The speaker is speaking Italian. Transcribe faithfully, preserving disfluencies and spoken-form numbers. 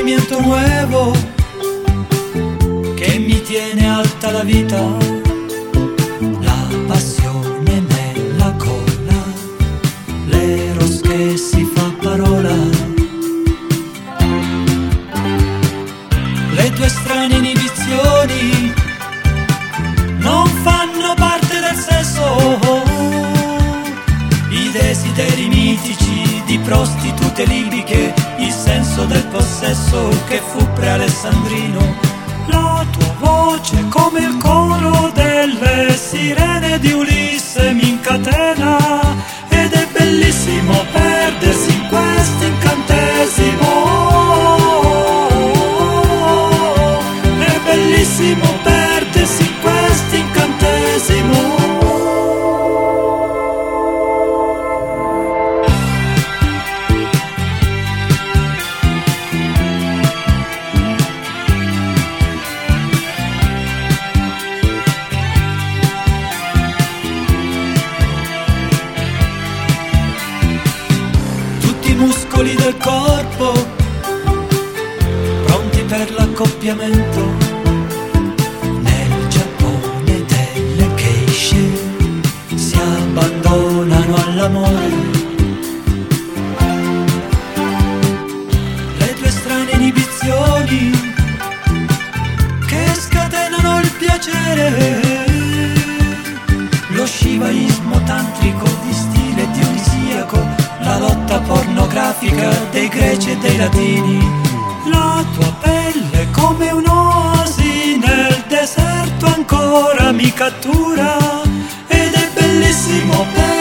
sentimiento nuevo che mi tiene alta la vita, la passione nella colla, l'eros che si fa parola, le tue strane inibizioni non fanno parte del sesso, i desideri mitici di prostitute libiche, il senso del possesso che fu pre-alessandrino, la tua voce come il coro delle sirene di Ulisse mi incatena, ed è bellissimo perdersi in questo incantesimo, è bellissimo perdersi in questo incantesimo. Muscoli del corpo pronti per l'accoppiamento, nel Giappone delle geishe si abbandonano all'amore, le tue strane inibizioni che scatenano il piacere, lo shivaismo tantrico di stile dionisiaco, la lotta pornografica dei greci e dei latini, la tua pelle come un'oasi nel deserto ancora mi cattura, ed è bellissimo per